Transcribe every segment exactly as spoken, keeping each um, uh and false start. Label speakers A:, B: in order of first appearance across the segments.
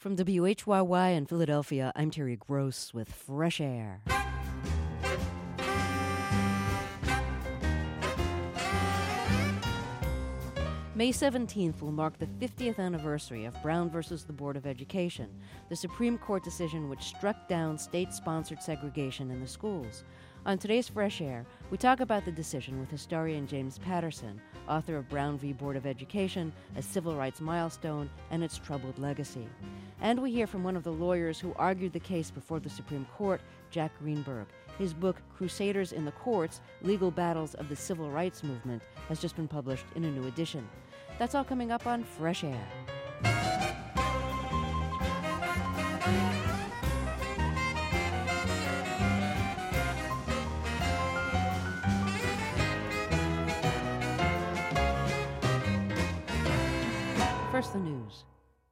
A: From W H Y Y in Philadelphia, I'm Terry Gross with Fresh Air. May seventeenth will mark the fiftieth anniversary of Brown versus the Board of Education, the Supreme Court decision which struck down state-sponsored segregation in the schools. On today's Fresh Air, we talk about the decision with historian James Patterson, author of Brown v. Board of Education, a civil rights milestone, and its troubled legacy. And we hear from one of the lawyers who argued the case before the Supreme Court, Jack Greenberg. His book, Crusaders in the Courts, Legal Battles of the Civil Rights Movement, has just been published in a new edition. That's all coming up on Fresh Air. First, the news.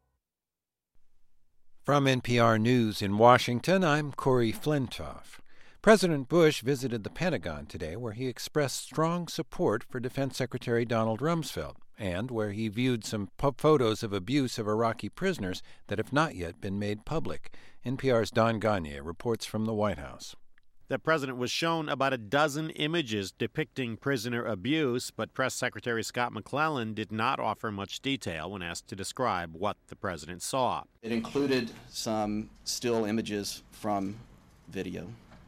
B: From N P R News in Washington, I'm Corey Flintoff. President Bush visited the Pentagon today, where he expressed strong support for Defense Secretary Donald Rumsfeld, and where he viewed some po- photos of abuse of Iraqi prisoners that have not yet been made public. N P R's Don Gagne reports from the White House.
C: The president was shown about a dozen images depicting prisoner abuse, but Press Secretary Scott McClellan did not offer much detail when asked to describe what the president saw.
D: It included some still images from video,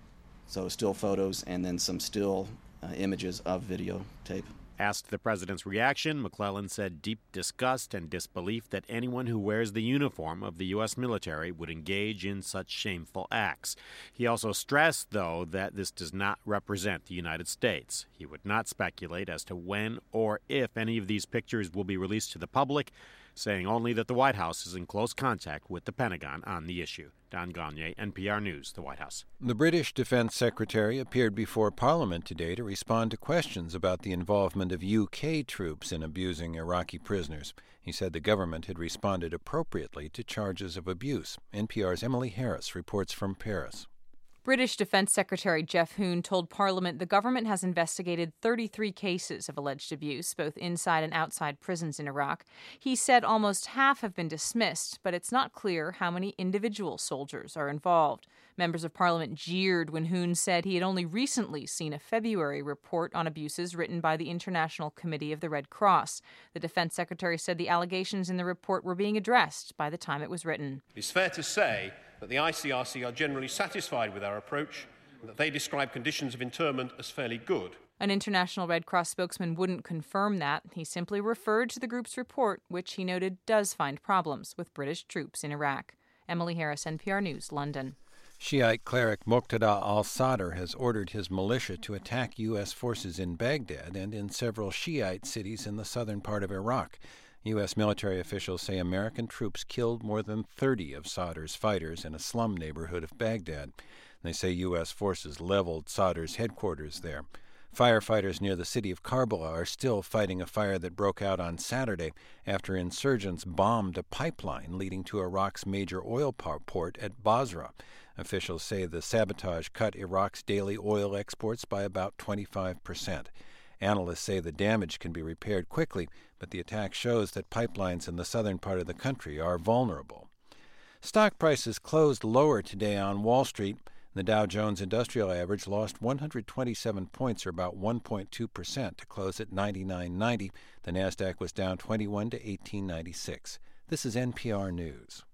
D: so still photos and then some still uh, images of videotape.
C: Asked the president's reaction, McClellan said deep disgust and disbelief that anyone who wears the uniform of the U S military would engage in such shameful acts. He also stressed, though, that this does not represent the United States. He would not speculate as to when or if any of these pictures will be released to the public, saying only that the White House is in close contact with the Pentagon on the issue. Don Gagne, N P R News, the White House.
B: The British Defense Secretary appeared before Parliament today to respond to questions about the involvement of U K troops in abusing Iraqi prisoners. He said the government had responded appropriately to charges of abuse. N P R's Emily Harris reports from Paris.
E: British Defense Secretary Geoff Hoon told Parliament the government has investigated thirty-three cases of alleged abuse, both inside and outside prisons in Iraq. He said almost half have been dismissed, but it's not clear how many individual soldiers are involved. Members of Parliament jeered when Hoon said he had only recently seen a February report on abuses written by the International Committee of the Red Cross. The Defense Secretary said the allegations in the report were being addressed by the time it was written.
F: It's fair to say that the I C R C are generally satisfied with our approach and that they describe conditions of internment as fairly good.
E: An International Red Cross spokesman wouldn't confirm that. He simply referred to the group's report, which he noted does find problems with British troops in Iraq. Emily Harris, N P R News, London.
B: Shiite cleric Muqtada al-Sadr has ordered his militia to attack U S forces in Baghdad and in several Shiite cities in the southern part of Iraq. U S military officials say American troops killed more than thirty of Sadr's fighters in a slum neighborhood of Baghdad. They say U S forces leveled Sadr's headquarters there. Firefighters near the city of Karbala are still fighting a fire that broke out on Saturday after insurgents bombed a pipeline leading to Iraq's major oil port at Basra. Officials say the sabotage cut Iraq's daily oil exports by about twenty-five percent. Analysts say the damage can be repaired quickly, but the attack shows that pipelines in the southern part of the country are vulnerable. Stock prices closed lower today on Wall Street. The Dow Jones Industrial Average lost one hundred twenty-seven points, or about one point two percent, to close at ninety-nine ninety. The Nasdaq was down twenty-one to eighteen ninety-six. This is N P R News.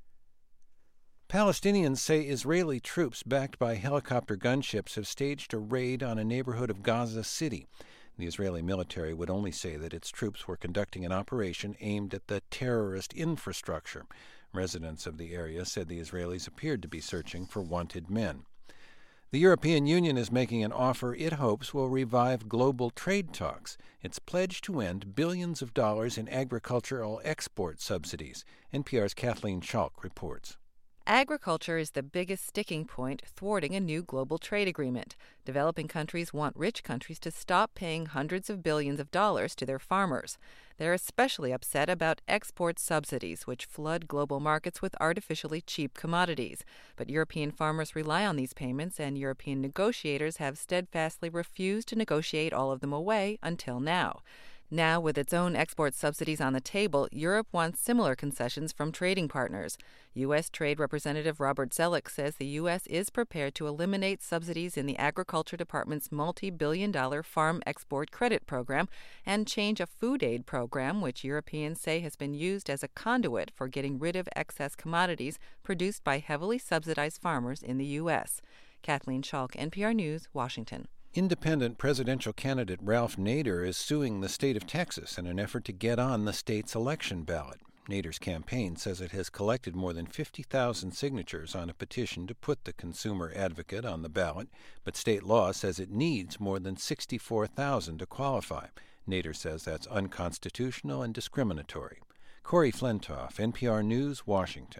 B: Palestinians say Israeli troops backed by helicopter gunships have staged a raid on a neighborhood of Gaza City. The Israeli military would only say that its troops were conducting an operation aimed at the terrorist infrastructure. Residents of the area said the Israelis appeared to be searching for wanted men. The European Union is making an offer it hopes will revive global trade talks. It's pledged to end billions of dollars in agricultural export subsidies. N P R's Kathleen Schalk reports.
G: Agriculture is the biggest sticking point thwarting a new global trade agreement. Developing countries want rich countries to stop paying hundreds of billions of dollars to their farmers. They're especially upset about export subsidies, which flood global markets with artificially cheap commodities. But European farmers rely on these payments, and European negotiators have steadfastly refused to negotiate all of them away until now. Now, with its own export subsidies on the table, Europe wants similar concessions from trading partners. U S. Trade Representative Robert Zoellick says the U S is prepared to eliminate subsidies in the Agriculture Department's multi-billion dollar Farm Export Credit Program and change a food aid program, which Europeans say has been used as a conduit for getting rid of excess commodities produced by heavily subsidized farmers in the U S. Kathleen Schalk, N P R News, Washington.
B: Independent presidential candidate Ralph Nader is suing the state of Texas in an effort to get on the state's election ballot. Nader's campaign says it has collected more than fifty thousand signatures on a petition to put the consumer advocate on the ballot, but state law says it needs more than sixty-four thousand to qualify. Nader says that's unconstitutional and discriminatory. Corey Flentoff, N P R News, Washington.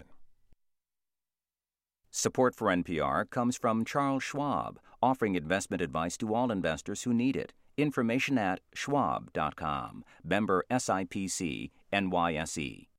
H: Support for N P R comes from Charles Schwab, offering investment advice to all investors who need it. Information at schwab dot com. Member S I P C, N Y S E.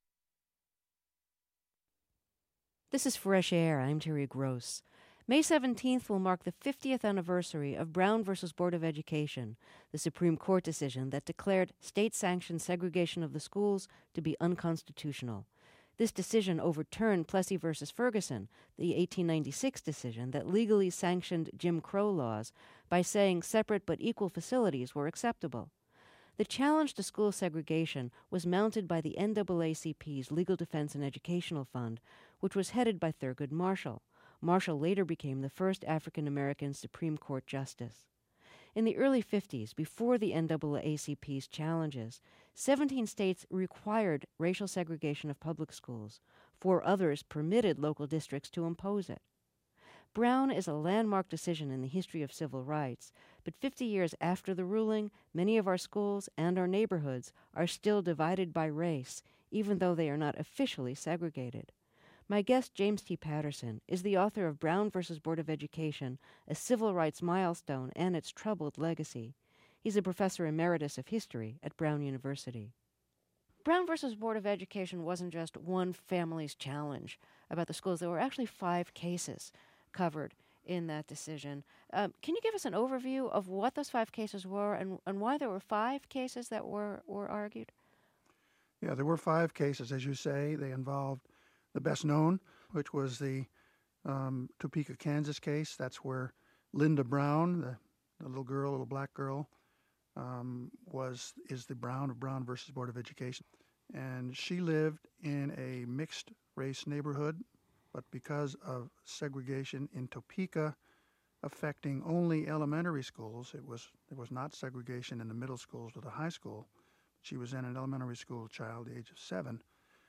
A: This is Fresh Air. I'm Terry Gross. May seventeenth will mark the fiftieth anniversary of Brown versus Board of Education, the Supreme Court decision that declared state-sanctioned segregation of the schools to be unconstitutional. This decision overturned Plessy versus Ferguson, the eighteen ninety-six decision that legally sanctioned Jim Crow laws by saying separate but equal facilities were acceptable. The challenge to school segregation was mounted by the N double A C P's Legal Defense and Educational Fund, which was headed by Thurgood Marshall. Marshall later became the first African-American Supreme Court justice. In the early fifties, before the N double A C P's challenges, seventeen states required racial segregation of public schools. Four others permitted local districts to impose it. Brown is a landmark decision in the history of civil rights, but fifty years after the ruling, many of our schools and our neighborhoods are still divided by race, even though they are not officially segregated. My guest, James T. Patterson, is the author of Brown versus Board of Education, a civil rights milestone and its troubled legacy. He's a professor emeritus of history at Brown University. Brown versus Board of Education wasn't just one family's challenge about the schools. There were actually five cases covered in that decision. Um, can you give us an overview of what those five cases were and, and why there were five cases that were, were argued?
I: Yeah, there were five cases, as you say. They involved the best known, which was the um, Topeka, Kansas case. That's where Linda Brown, the, the little girl, little black girl, um, was is the Brown of Brown versus Board of Education. And she lived in a mixed race neighborhood, but because of segregation in Topeka affecting only elementary schools, it was there was not segregation in the middle schools or the high school. She was in an elementary school child, the age of seven.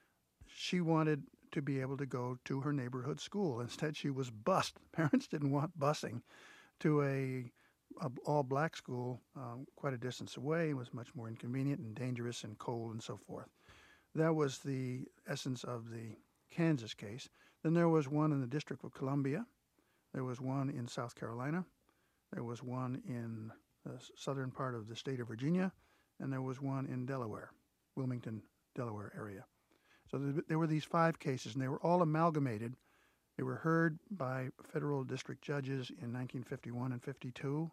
I: She wanted to be able to go to her neighborhood school. Instead, she was bused. Parents didn't want busing to a, a all-black school um, quite a distance away. It was much more inconvenient and dangerous and cold and so forth. That was the essence of the Kansas case. Then there was one in the District of Columbia. There was one in South Carolina. There was one in the southern part of the state of Virginia. And there was one in Delaware, Wilmington, Delaware area. So there were these five cases, and they were all amalgamated. They were heard by federal district judges in nineteen fifty-one and fifty-two,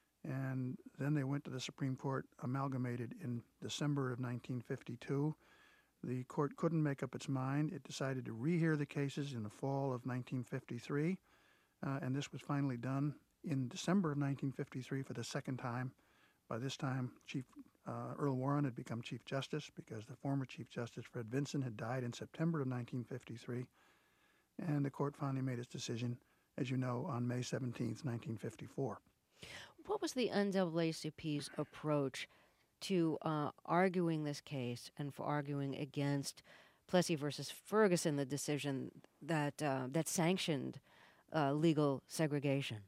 I: and then they went to the Supreme Court, amalgamated in December of nineteen fifty-two. The court couldn't make up its mind. It decided to rehear the cases in the fall of nineteen fifty-three, uh, and this was finally done in December of nineteen fifty-three for the second time. By this time, Chief uh, Earl Warren had become Chief Justice because the former Chief Justice, Fred Vinson, had died in September of nineteen fifty-three. And the court finally made its decision, as you know, on May seventeenth, nineteen fifty-four.
A: What was the N double A C P's approach to uh, arguing this case and for arguing against Plessy versus Ferguson, the decision that, uh, that sanctioned uh, legal segregation?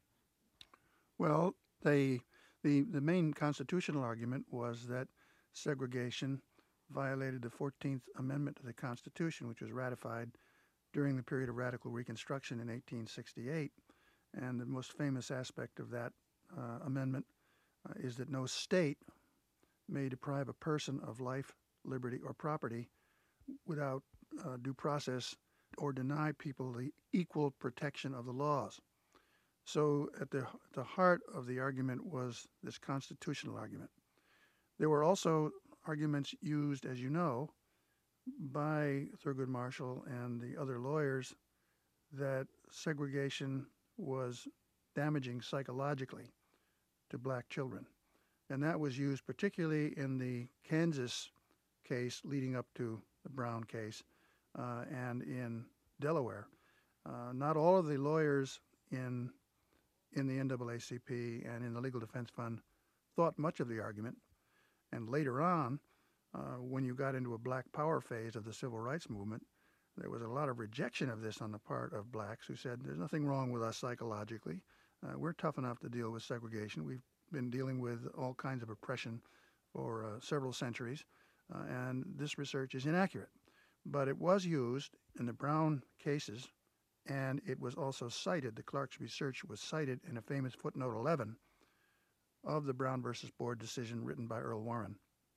I: Well, they... The, the main constitutional argument was that segregation violated the fourteenth Amendment to the Constitution, which was ratified during the period of radical Reconstruction in eighteen sixty-eight. And the most famous aspect of that uh, amendment uh, is that no state may deprive a person of life, liberty, or property without uh, due process or deny people the equal protection of the laws. So at the, the heart of the argument was this constitutional argument. There were also arguments used, as you know, by Thurgood Marshall and the other lawyers that segregation was damaging psychologically to black children. And that was used particularly in the Kansas case leading up to the Brown case uh, and in Delaware. Uh, not all of the lawyers in in the N double A C P and in the Legal Defense Fund thought much of the argument. And later on, uh, when you got into a black power phase of the civil rights movement, there was a lot of rejection of this on the part of blacks who said, there's nothing wrong with us psychologically. Uh, we're tough enough to deal with segregation. We've been dealing with all kinds of oppression for uh, several centuries, uh, and this research is inaccurate. But it was used in the Brown cases, and it was also cited, the Clark's research was cited in a famous footnote eleven of the Brown versus Board decision written by Earl Warren.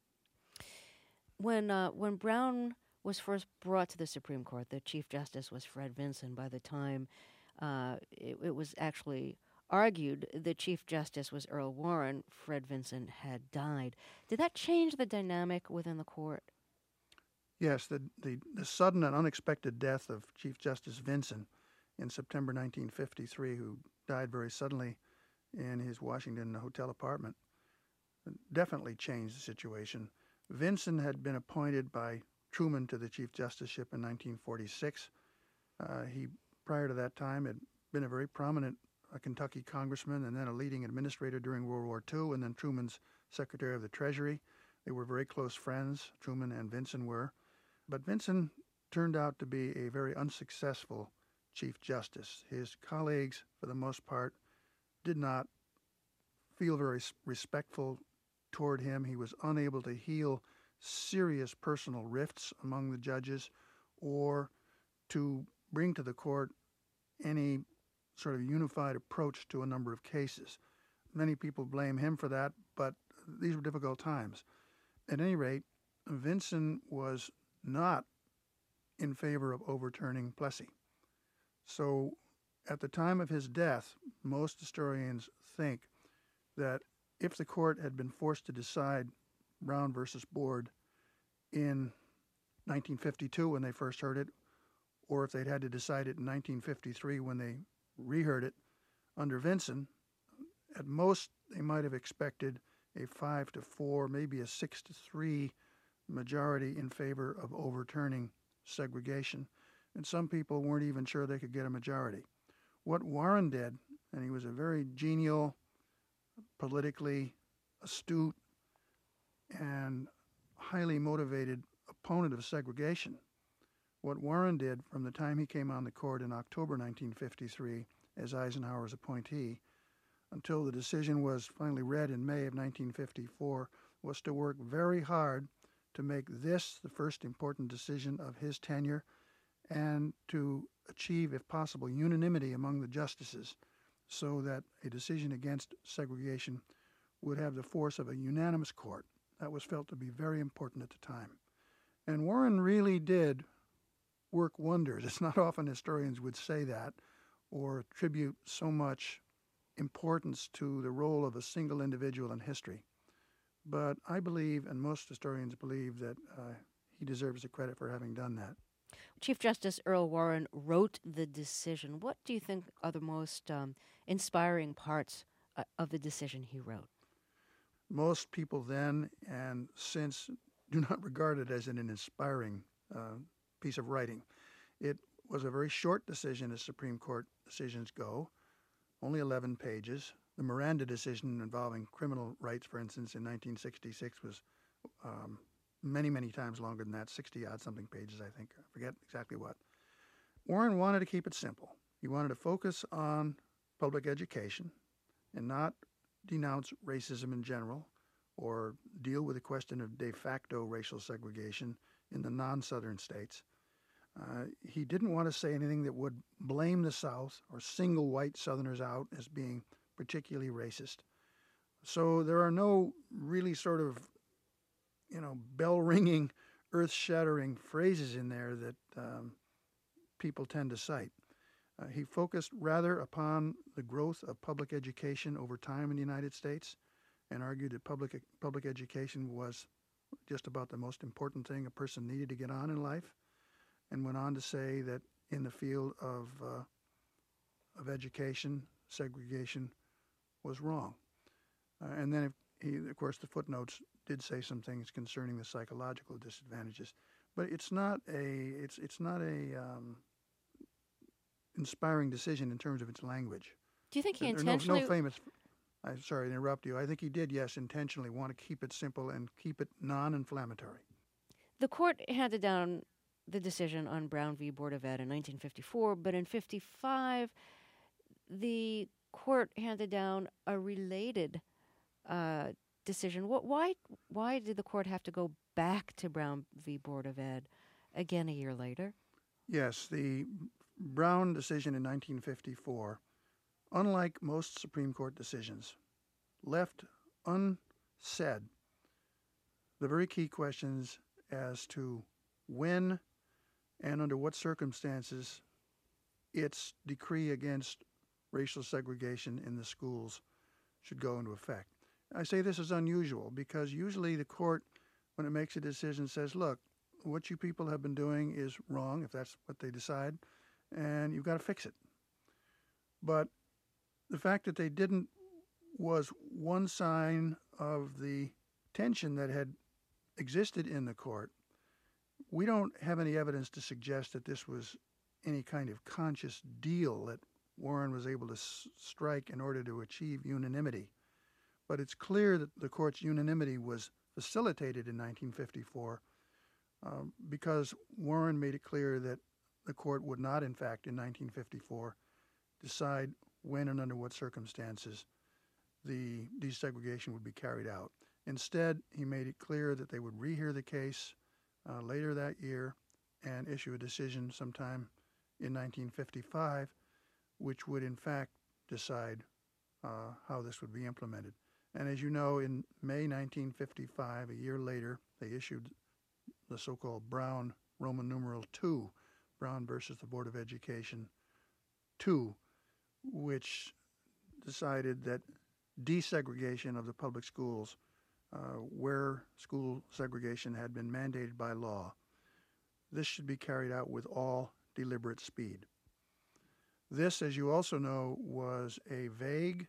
A: When uh, when Brown was first brought to the Supreme Court, the Chief Justice was Fred Vinson. By the time uh, it, it was actually argued the Chief Justice was Earl Warren, Fred Vinson had died. Did that change the dynamic within the court?
I: Yes, the, the, the sudden and unexpected death of Chief Justice Vinson in September nineteen fifty-three, who died very suddenly in his Washington hotel apartment, definitely changed the situation. Vinson had been appointed by Truman to the Chief Justiceship in nineteen forty-six. Uh, he, prior to that time, had been a very prominent uh, Kentucky congressman and then a leading administrator during World War Two, and then Truman's Secretary of the Treasury. They were very close friends, Truman and Vinson were. But Vinson turned out to be a very unsuccessful Chief Justice. His colleagues, for the most part, did not feel very respectful toward him. He was unable to heal serious personal rifts among the judges or to bring to the court any sort of unified approach to a number of cases. Many people blame him for that, but these were difficult times. At any rate, Vinson was not in favor of overturning Plessy. So at the time of his death, most historians think that if the court had been forced to decide Brown versus Board in nineteen fifty-two when they first heard it, or if they'd had to decide it in nineteen fifty-three when they reheard it under Vinson, at most they might have expected a five to four, maybe a six to three majority in favor of overturning segregation. And some people weren't even sure they could get a majority. What Warren did, and he was a very genial, politically astute, and highly motivated opponent of segregation. What Warren did from the time he came on the court in October nineteen fifty-three as Eisenhower's appointee until the decision was finally read in May of nineteen fifty-four was to work very hard to make this the first important decision of his tenure and to achieve, if possible, unanimity among the justices so that a decision against segregation would have the force of a unanimous court. That was felt to be very important at the time. And Warren really did work wonders. It's not often historians would say that or attribute so much importance to the role of a single individual in history. But I believe, and most historians believe, that uh, he deserves the credit for having done that.
A: Chief Justice Earl Warren wrote the decision. What do you think are the most um, inspiring parts uh, of the decision he wrote?
I: Most people then and since do not regard it as an inspiring uh, piece of writing. It was a very short decision as Supreme Court decisions go, only eleven pages. The Miranda decision involving criminal rights, for instance, in nineteen sixty-six was um, many, many times longer than that, sixty-odd something pages, I think. I forget exactly what. Warren wanted to keep it simple. He wanted to focus on public education and not denounce racism in general or deal with the question of de facto racial segregation in the non-Southern states. Uh, he didn't want to say anything that would blame the South or single white Southerners out as being particularly racist. So there are no really sort of, you know, bell-ringing, earth-shattering phrases in there that um, people tend to cite. Uh, he focused rather upon the growth of public education over time in the United States and argued that public public education was just about the most important thing a person needed to get on in life, and went on to say that in the field of uh, of education, segregation was wrong. Uh, and then, if he, of course, the footnotes did say some things concerning the psychological disadvantages, but it's not a it's it's not a um, inspiring decision in terms of its language.
A: Do you think he
I: There are
A: intentionally?
I: No, no famous. I'm sorry to interrupt you. I think he did, yes, intentionally want to keep it simple and keep it non-inflammatory.
A: The court handed down the decision on Brown v. Board of Ed in nineteen fifty-four, but in fifty-five, the court handed down a related uh, decision. What, why, why did the court have to go back to Brown v. Board of Ed again a year later?
I: Yes, the Brown decision in nineteen fifty-four, unlike most Supreme Court decisions, left unsaid the very key questions as to when and under what circumstances its decree against racial segregation in the schools should go into effect. I say this is unusual because usually the court, when it makes a decision, says, look, what you people have been doing is wrong, if that's what they decide, and you've got to fix it. But the fact that they didn't was one sign of the tension that had existed in the court. We don't have any evidence to suggest that this was any kind of conscious deal that Warren was able to s- strike in order to achieve unanimity. But it's clear that the court's unanimity was facilitated in nineteen fifty-four um, because Warren made it clear that the court would not, in fact, in nineteen fifty-four, decide when and under what circumstances the desegregation would be carried out. Instead, he made it clear that they would rehear the case uh, later that year and issue a decision sometime in nineteen fifty-five, which would in fact decide uh, how this would be implemented. And as you know, in May nineteen fifty-five, a year later, they issued the so-called Brown Roman numeral two, Brown versus the Board of Education two, which decided that desegregation of the public schools, uh, where school segregation had been mandated by law, this should be carried out with all deliberate speed. This, as you also know, was a vague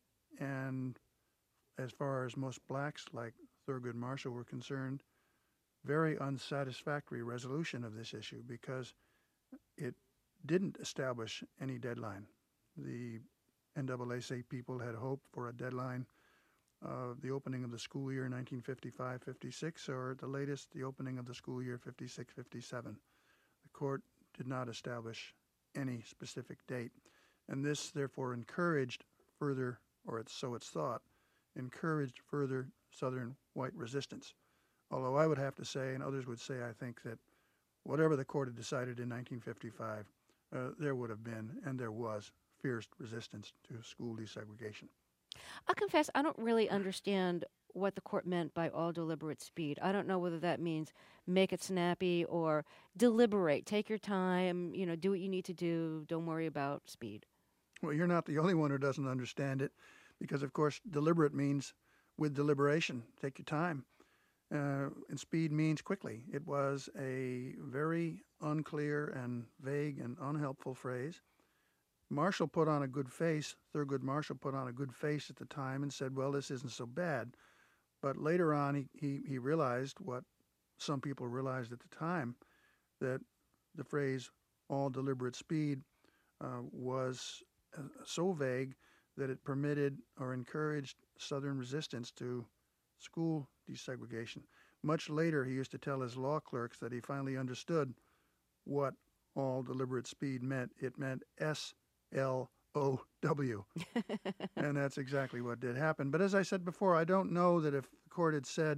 I: and, as far as most blacks like Thurgood Marshall were concerned, very unsatisfactory resolution of this issue because it didn't establish any deadline. The N double A C people had hoped for a deadline of the opening of the school year nineteen fifty-five fifty-six, or at the latest, the opening of the school year fifty-six fifty-seven. The court did not establish any specific date, and this therefore encouraged further, or it's, so it's thought, encouraged further Southern white resistance. Although I would have to say, and others would say, I think that whatever the court had decided in nineteen fifty-five, uh, there would have been, and there was, fierce resistance to school desegregation.
A: I'll confess, I don't really understand what the court meant by all deliberate speed. I don't know whether that means make it snappy or deliberate, take your time, you know, do what you need to do, don't worry about speed.
I: Well, you're not the only one who doesn't understand it because, of course, deliberate means with deliberation, take your time. Uh, and speed means quickly. It was a very unclear and vague and unhelpful phrase. Marshall put on a good face, Thurgood Marshall put on a good face at the time and said, well, this isn't so bad. But later on, he, he, he realized what some people realized at the time, that the phrase all deliberate speed uh, was uh, so vague that it permitted or encouraged Southern resistance to school desegregation. Much later, he used to tell his law clerks that he finally understood what all deliberate speed meant. It meant S L O W. And that's exactly what did happen. But as I said before, I don't know that if the court had said,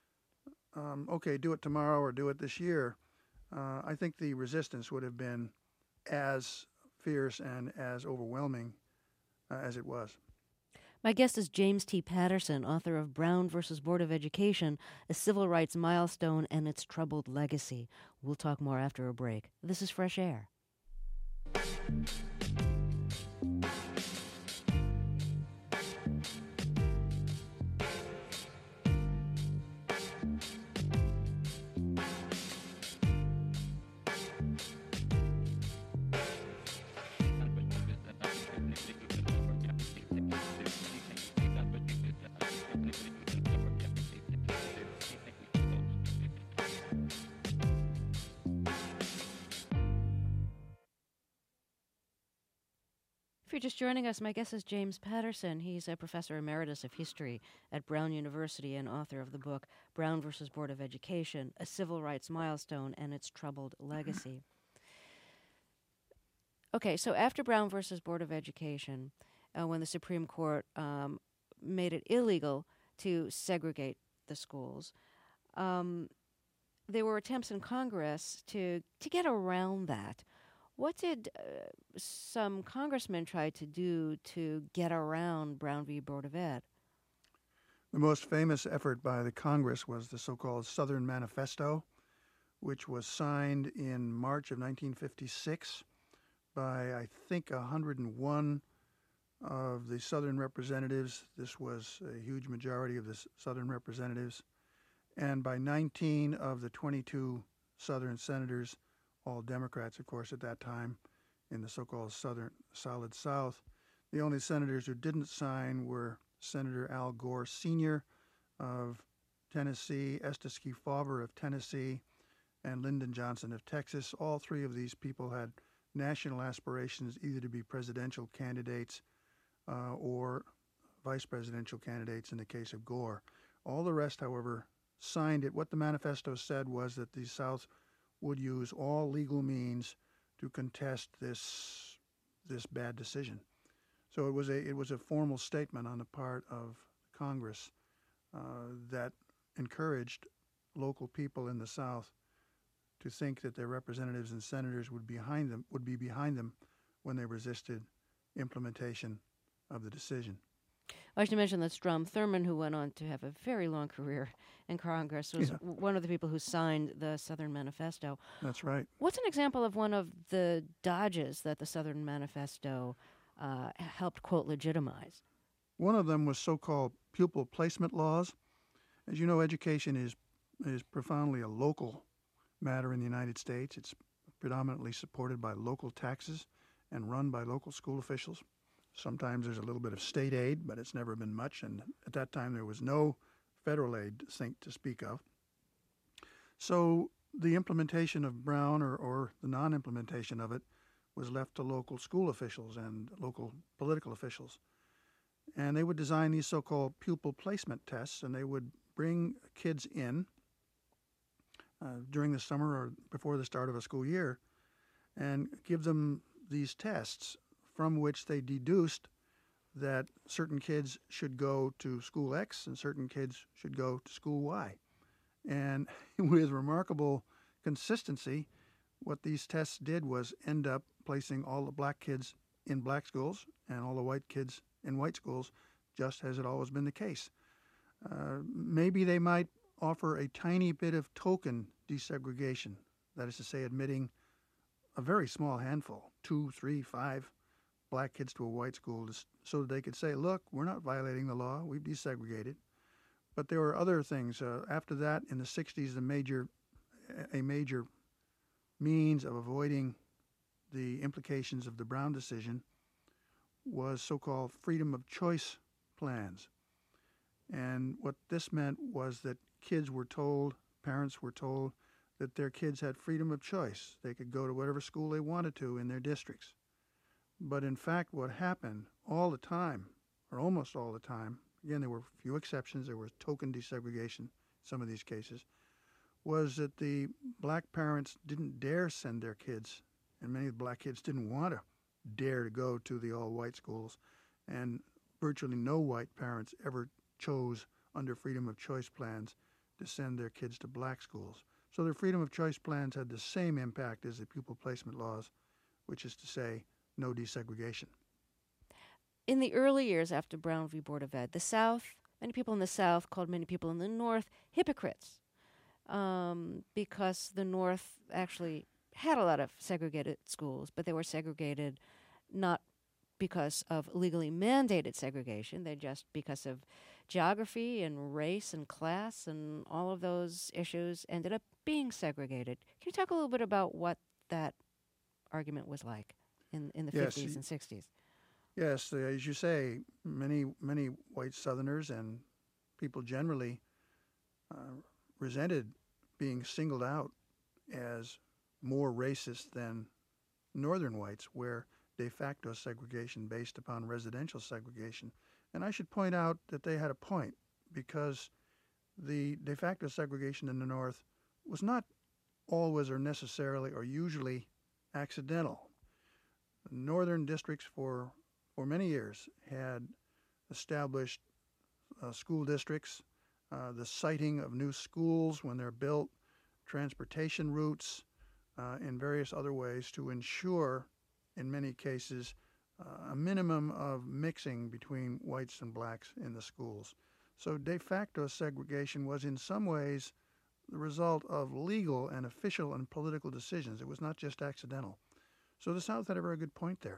I: um, okay, do it tomorrow or do it this year, uh, I think the resistance would have been as fierce and as overwhelming uh, as it was.
A: My guest is James T. Patterson, author of Brown versus Board of Education, A Civil Rights Milestone and Its Troubled Legacy. We'll talk more after a break. This is Fresh Air. you're just joining us, my guest is James Patterson. He's a professor emeritus of history at Brown University and author of the book Brown versus Board of Education, A Civil Rights Milestone and Its Troubled Legacy. Okay, so after Brown versus Board of Education, uh, when the Supreme Court um, made it illegal to segregate the schools, um, there were attempts in Congress to, to get around that. What did uh, some congressmen try to do to get around Brown v. Board of Ed?
I: The most famous effort by the Congress was the so-called Southern Manifesto, which was signed in March of nineteen fifty-six by, I think, one hundred one of the Southern representatives. This was a huge majority of the Southern representatives. And by nineteen of the twenty-two Southern senators, all Democrats, of course, at that time, in the so-called Southern Solid South. The only senators who didn't sign were Senator Al Gore Senior of Tennessee, Estes Kefauver of Tennessee, and Lyndon Johnson of Texas. All three of these people had national aspirations either to be presidential candidates uh, or vice presidential candidates in the case of Gore. All the rest, however, signed it. What the manifesto said was that the South would use all legal means to contest this this bad decision. So it was a it was a formal statement on the part of Congress uh, that encouraged local people in the South to think that their representatives and senators would behind them would be behind them when they resisted implementation of the decision.
A: I should mention that Strom Thurmond, who went on to have a very long career in Congress, was
I: Yeah.
A: w- one of the people who signed the Southern Manifesto.
I: That's right.
A: What's an example of one of the dodges that the Southern Manifesto uh, helped, quote, legitimize?
I: One of them was so-called pupil placement laws. As you know, education is is profoundly a local matter in the United States. It's predominantly supported by local taxes and run by local school officials. Sometimes there's a little bit of state aid, but it's never been much, and at that time there was no federal aid to think to speak of. So the implementation of Brown, or, or the non-implementation of it, was left to local school officials and local political officials. And they would design these so-called pupil placement tests, and they would bring kids in uh, during the summer or before the start of a school year and give them these tests, from which they deduced that certain kids should go to school X and certain kids should go to school Y. And with remarkable consistency, what these tests did was end up placing all the black kids in black schools and all the white kids in white schools, just as had always been the case. Uh, maybe they might offer a tiny bit of token desegregation, that is to say, admitting a very small handful, two, three, five black kids to a white school, so that they could say, look, we're not violating the law, we've desegregated. But there were other things. Uh, after that, in the sixties, the major, a major means of avoiding the implications of the Brown decision was so-called freedom of choice plans. And what this meant was that kids were told, parents were told, that their kids had freedom of choice. They could go to whatever school they wanted to in their districts. But in fact, what happened all the time, or almost all the time, again, there were a few exceptions, there was token desegregation in some of these cases, was that the black parents didn't dare send their kids, and many of the black kids didn't want to dare to go to the all-white schools, and virtually no white parents ever chose, under freedom of choice plans, to send their kids to black schools. So their freedom of choice plans had the same impact as the pupil placement laws, which is to say, no desegregation.
A: In the early years after Brown v. Board of Ed, the South, many people in the South called many people in the North hypocrites um, because the North actually had a lot of segregated schools, but they were segregated not because of legally mandated segregation, they're just because of geography and race and class and all of those issues ended up being segregated. Can you talk a little bit about what that argument was like in, in the
I: Yes,
A: fifties and sixties?
I: Yes, uh, as you say, many many white Southerners and people generally uh, resented being singled out as more racist than Northern whites, where de facto segregation based upon residential segregation. And I should point out that they had a point, because the de facto segregation in the North was not always or necessarily or usually accidental. Northern districts for, for many years had established uh, school districts, uh, the siting of new schools when they're built, transportation routes, uh, and various other ways to ensure, in many cases, uh, a minimum of mixing between whites and blacks in the schools. So de facto segregation was in some ways the result of legal and official and political decisions. It was not just accidental. So the South had a very good point there.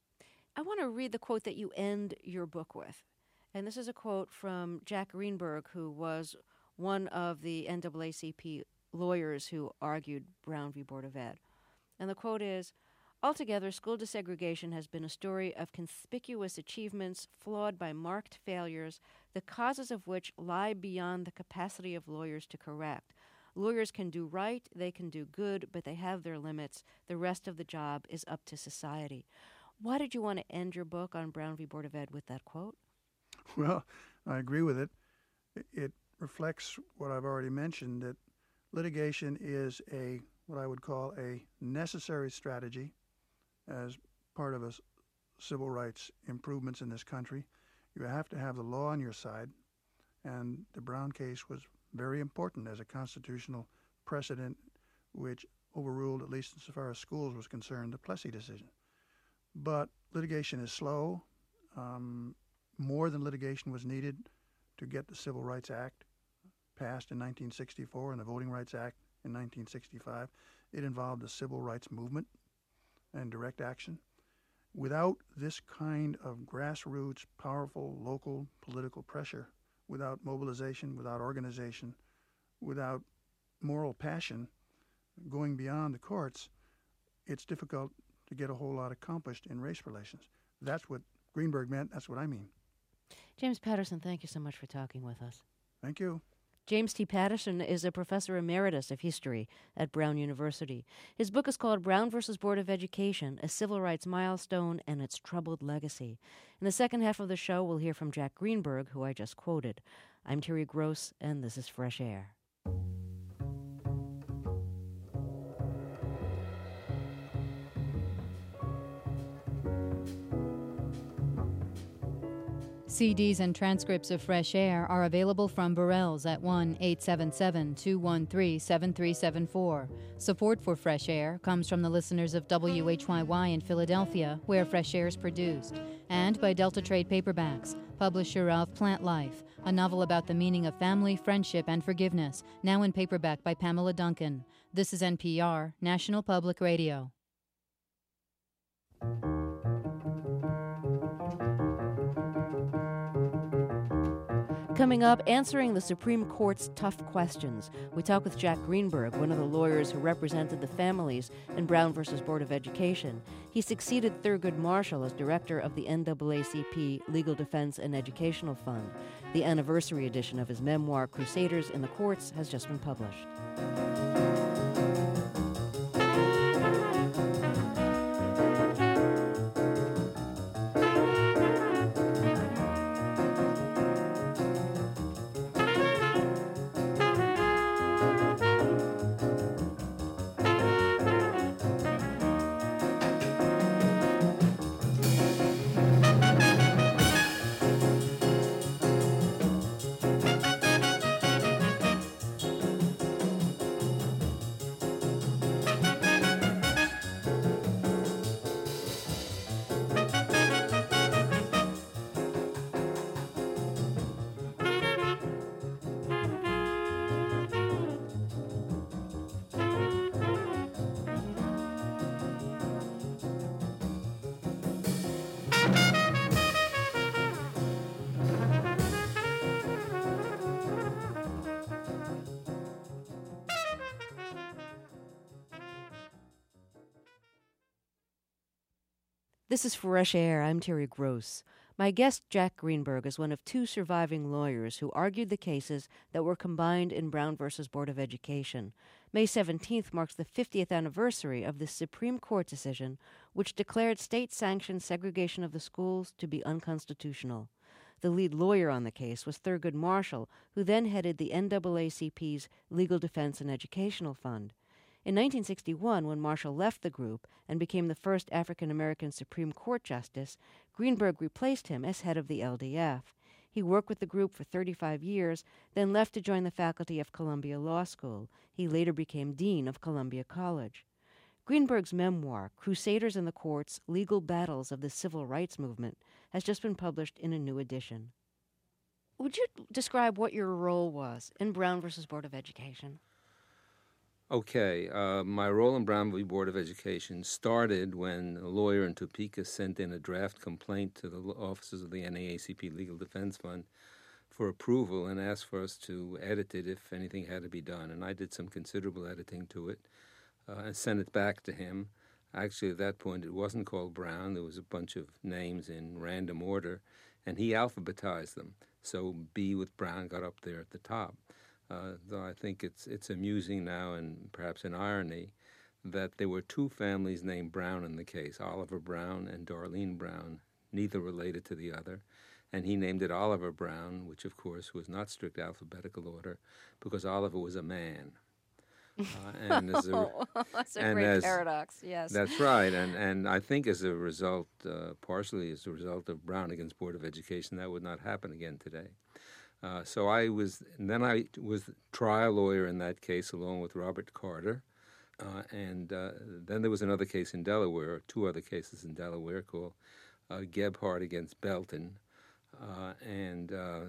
A: I want to read the quote that you end your book with. And this is a quote from Jack Greenberg, who was one of the N double A C P lawyers who argued Brown v. Board of Ed. And the quote is, "Altogether, school desegregation has been a story of conspicuous achievements flawed by marked failures, the causes of which lie beyond the capacity of lawyers to correct. Lawyers can do right, they can do good, but they have their limits. The rest of the job is up to society." Why did you want to end your book on Brown v. Board of Ed with that quote?
I: Well, I agree with it. It reflects what I've already mentioned, that litigation is a what I would call a necessary strategy as part of a civil rights improvements in this country. You have to have the law on your side, and the Brown case was very important as a constitutional precedent which overruled, at least insofar as schools was concerned, the Plessy decision. But litigation is slow. Um, more than litigation was needed to get the Civil Rights Act passed in nineteen sixty-four and the Voting Rights Act in nineteen sixty-five. It involved the civil rights movement and direct action. Without this kind of grassroots, powerful, local political pressure, without mobilization, without organization, without moral passion going beyond the courts, it's difficult to get a whole lot accomplished in race relations. That's what Greenberg meant. That's what I mean.
A: James Patterson, thank you so much for talking with us.
I: Thank you.
A: James T. Patterson is a professor emeritus of history at Brown University. His book is called Brown versus Board of Education, A Civil Rights Milestone and Its Troubled Legacy. In the second half of the show, we'll hear from Jack Greenberg, who I just quoted. I'm Terry Gross, and this is Fresh Air.
J: C Ds and transcripts of Fresh Air are available from Burrell's at one eight seven seven, two one three, seven three seven four. Support for Fresh Air comes from the listeners of W H Y Y in Philadelphia, where Fresh Air is produced, and by Delta Trade Paperbacks, publisher of Plant Life, a novel about the meaning of family, friendship, and forgiveness, now in paperback by Pamela Duncan. This is N P R, National Public Radio.
A: Coming up, answering the Supreme Court's tough questions. We talk with Jack Greenberg, one of the lawyers who represented the families in Brown versus Board of Education. He succeeded Thurgood Marshall as director of the N double A C P Legal Defense and Educational Fund. The anniversary edition of his memoir, Crusaders in the Courts, has just been published. This is Fresh Air. I'm Terry Gross. My guest, Jack Greenberg, is one of two surviving lawyers who argued the cases that were combined in Brown versus Board of Education. May seventeenth marks the fiftieth anniversary of the Supreme Court decision which declared state-sanctioned segregation of the schools to be unconstitutional. The lead lawyer on the case was Thurgood Marshall, who then headed the N double A C P's Legal Defense and Educational Fund. In nineteen sixty-one, when Marshall left the group and became the first African-American Supreme Court justice, Greenberg replaced him as head of the L D F. He worked with the group for thirty-five years, then left to join the faculty of Columbia Law School. He later became dean of Columbia College. Greenberg's memoir, Crusaders in the Courts, Legal Battles of the Civil Rights Movement, has just been published in a new edition. Would you describe what your role was in Brown versus Board of Education?
K: Okay, uh, my role in Brown v. Board of Education started when a lawyer in Topeka sent in a draft complaint to the officers of the N double A C P Legal Defense Fund for approval and asked for us to edit it if anything had to be done. And I did some considerable editing to it uh, and sent it back to him. Actually, at that point, it wasn't called Brown. There was a bunch of names in random order, and he alphabetized them. So B with Brown got up there at the top. Uh, though I think it's it's amusing now and perhaps an irony that there were two families named Brown in the case, Oliver Brown and Darlene Brown, neither related to the other. And he named it Oliver Brown, which, of course, was not strict alphabetical order because Oliver was a man. Uh, and as a,
A: oh, that's a
K: and
A: great
K: as,
A: paradox, yes.
K: That's right. And, and I think as a result, uh, partially as a result of Brown against Board of Education, that would not happen again today. Uh, so I was, and then I was trial lawyer in that case along with Robert Carter. Uh, and uh, then there was another case in Delaware, or two other cases in Delaware called uh, Gebhardt against Belton. Uh, and uh,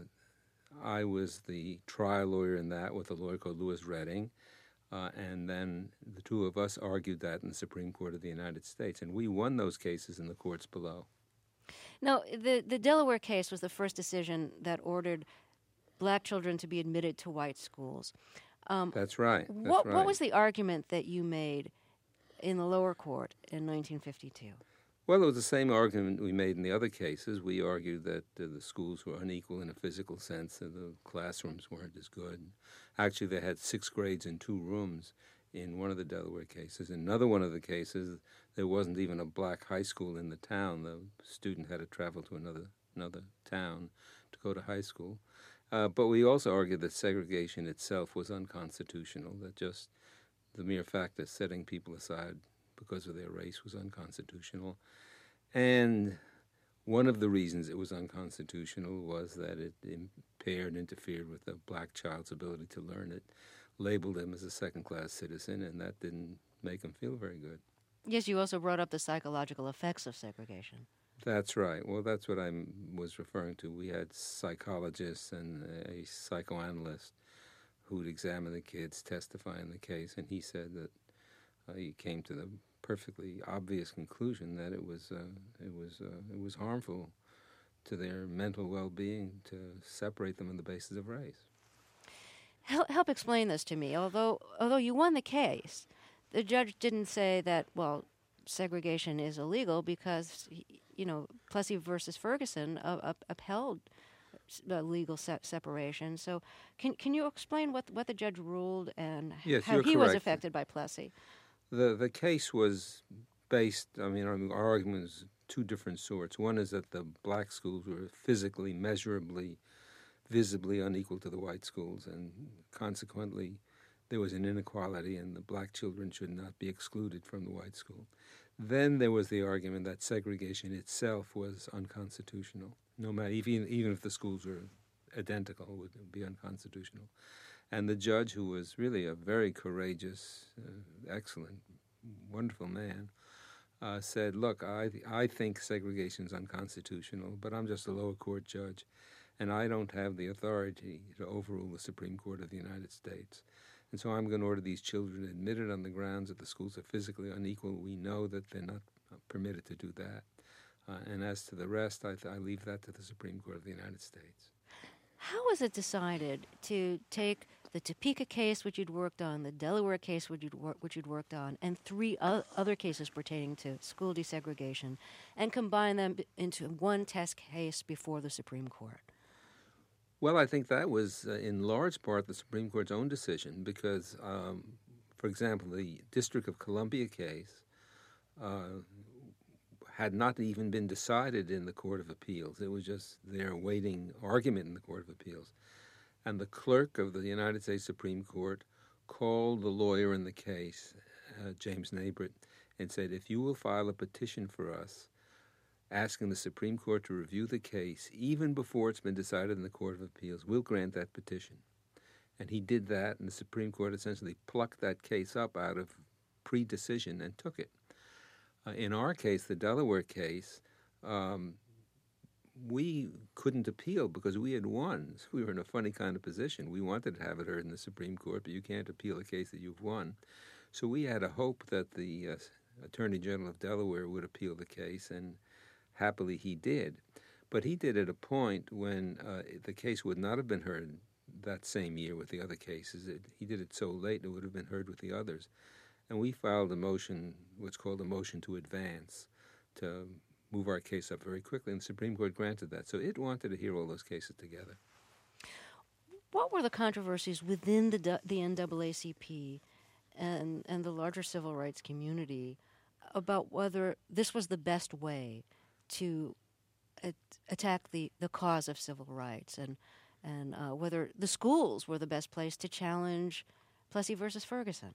K: I was the trial lawyer in that with a lawyer called Louis Redding. Uh, and then the two of us argued that in the Supreme Court of the United States. And we won those cases in the courts below.
A: Now, the, the Delaware case was the first decision that ordered black children to be admitted to white schools. Um,
K: That's right. That's
A: what,
K: right.
A: What was the argument that you made in the lower court in nineteen fifty-two?
K: Well, it was the same argument we made in the other cases. We argued that uh, the schools were unequal in a physical sense, and the classrooms weren't as good. Actually, they had six grades in two rooms in one of the Delaware cases. In another one of the cases, there wasn't even a black high school in the town. The student had to travel to another another town to go to high school. Uh, but we also argued that segregation itself was unconstitutional, that just the mere fact of setting people aside because of their race was unconstitutional. And one of the reasons it was unconstitutional was that it impaired, interfered with a black child's ability to learn it, labeled him as a second-class citizen, and that didn't make him feel very good.
A: Yes, you also brought up the psychological effects of segregation.
K: That's right. Well, that's what I was referring to. We had psychologists and a psychoanalyst who'd examine the kids, testify in the case, and he said that uh, he came to the perfectly obvious conclusion that it was uh, it was uh, it was harmful to their mental well-being to separate them on the basis of race.
A: Help, help explain this to me. Although although you won the case, the judge didn't say that, well, segregation is illegal because, you know, Plessy versus Ferguson uh, up, upheld uh, legal se- separation. So can can you explain what what the judge ruled and
K: yes,
A: how
K: you're
A: he
K: correct.
A: was affected by Plessy?
K: The the case was based, I mean, our argument is two different sorts. One is that the black schools were physically, measurably, visibly unequal to the white schools, and consequently there was an inequality and the black children should not be excluded from the white school. Then there was the argument that segregation itself was unconstitutional. No matter, even, even if the schools were identical, it would be unconstitutional. And the judge, who was really a very courageous, uh, excellent, wonderful man, uh, said, look, I, I think segregation is unconstitutional, but I'm just a lower court judge, and I don't have the authority to overrule the Supreme Court of the United States. And so I'm going to order these children admitted on the grounds that the schools are physically unequal. We know that they're not permitted to do that. Uh, and as to the rest, I, th- I leave that to the Supreme Court of the United States.
A: How was it decided to take the Topeka case, which you'd worked on, the Delaware case, which you'd, wor- which you'd worked on, and three o- other cases pertaining to school desegregation, and combine them b- into one test case before the Supreme Court?
K: Well, I think that was uh, in large part the Supreme Court's own decision because, um, for example, the District of Columbia case uh, had not even been decided in the Court of Appeals. It was just there awaiting argument in the Court of Appeals. And the clerk of the United States Supreme Court called the lawyer in the case, uh, James Nabrit, and said, if you will file a petition for us asking the Supreme Court to review the case, even before it's been decided in the Court of Appeals, we'll grant that petition. And he did that, and the Supreme Court essentially plucked that case up out of pre-decision and took it. Uh, in our case, the Delaware case, um, we couldn't appeal because we had won. So we were in a funny kind of position. We wanted to have it heard in the Supreme Court, but you can't appeal a case that you've won. So we had a hope that the uh, Attorney General of Delaware would appeal the case, and happily he did. But he did at a point when uh, the case would not have been heard that same year with the other cases. It, he did it so late it would have been heard with the others. And we filed a motion, what's called a motion to advance, to move our case up very quickly, and the Supreme Court granted that. So it wanted to hear all those cases together.
A: What were the controversies within the the N double A C P and, and the larger civil rights community about whether this was the best way to at, attack the, the cause of civil rights, and and uh, whether the schools were the best place to challenge Plessy versus Ferguson?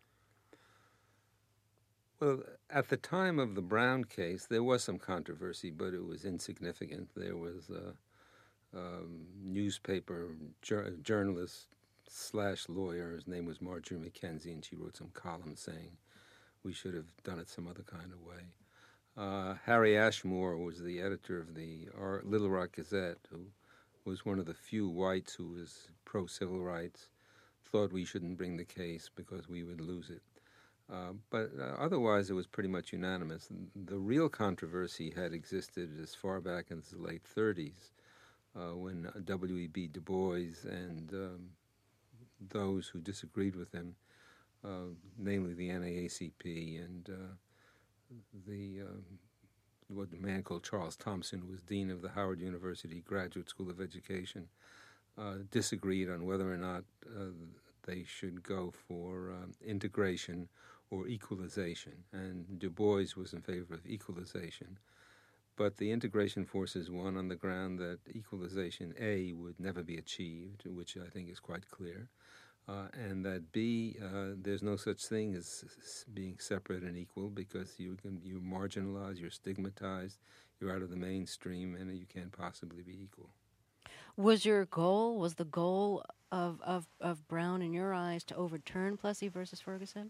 K: Well, at the time of the Brown case, there was some controversy, but it was insignificant. There was a um, newspaper jur- journalist slash lawyer. His name was Marjorie McKenzie, and she wrote some columns saying we should have done it some other kind of way. Uh, Harry Ashmore was the editor of the our Little Rock Gazette, who was one of the few whites who was pro-civil rights, thought we shouldn't bring the case because we would lose it. Uh, but uh, otherwise, it was pretty much unanimous. The real controversy had existed as far back as the late thirties, uh, when W E B Du Bois and um, those who disagreed with him, uh, namely the N double A C P and uh, the um, what the man called Charles Thompson, who was dean of the Howard University Graduate School of Education, uh, disagreed on whether or not uh, they should go for um, integration or equalization, and Du Bois was in favor of equalization. But the integration forces won on the ground that equalization, A, would never be achieved, which I think is quite clear, uh, and that B, uh, there's no such thing as being separate and equal because you can, you're marginalized, you're stigmatized, you're out of the mainstream, and you can't possibly be equal.
A: Was your goal, was the goal of, of, of Brown, in your eyes, to overturn Plessy versus Ferguson?